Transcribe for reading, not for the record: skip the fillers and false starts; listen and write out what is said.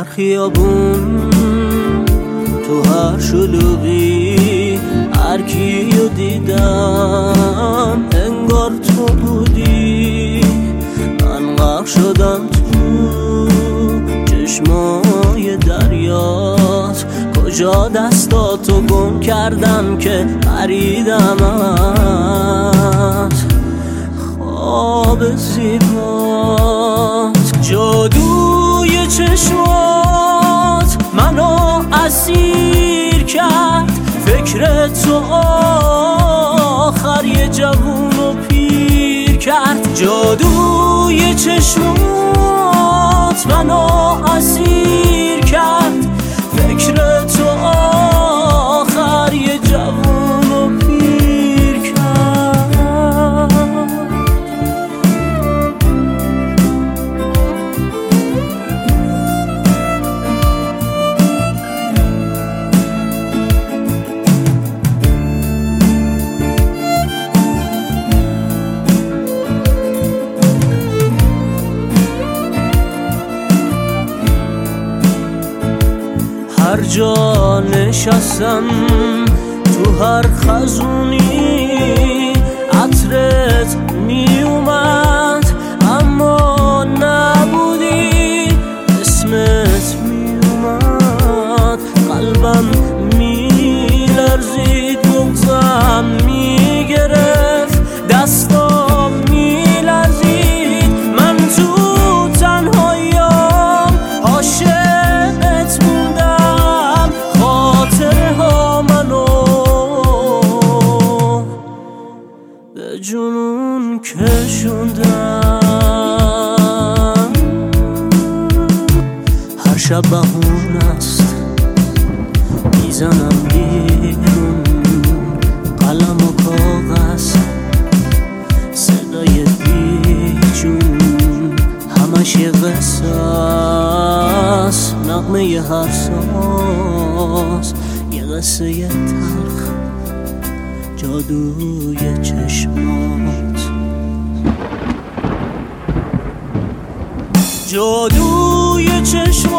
هر خیابون، تو هر شلوغی، هر کیو دیدم انگار تو بودی. من غرق شدم تو چشمای دریات، کجا دستاتو گم کردم که خریدمت. خواب زیبات، جادوی چشمات منو اسیر کرد. فکر تو آخر یه جوونو پیر کرد. جادوی چشمات منو اسیر کرد. فکر تو آخر یه جوونو پیر کرد. هر جا نشستم، تو هر خزونی عطرت می اومد، اما نبودی. اسمت می اومد، قلبم می لرزید، بغضم می گرفت، دستام می لرزید. من تو تنهاییام عاشقت موندم. خاطره ها منو به جنون کشوندم. هر شب بهونه است، میزنم بیرون قلم و کاغذ، صدای بیجون همش یه قصه است. نغمه ی هر ساز یه قصه ی تلخ، جادوی چشمات. جادوی چشمات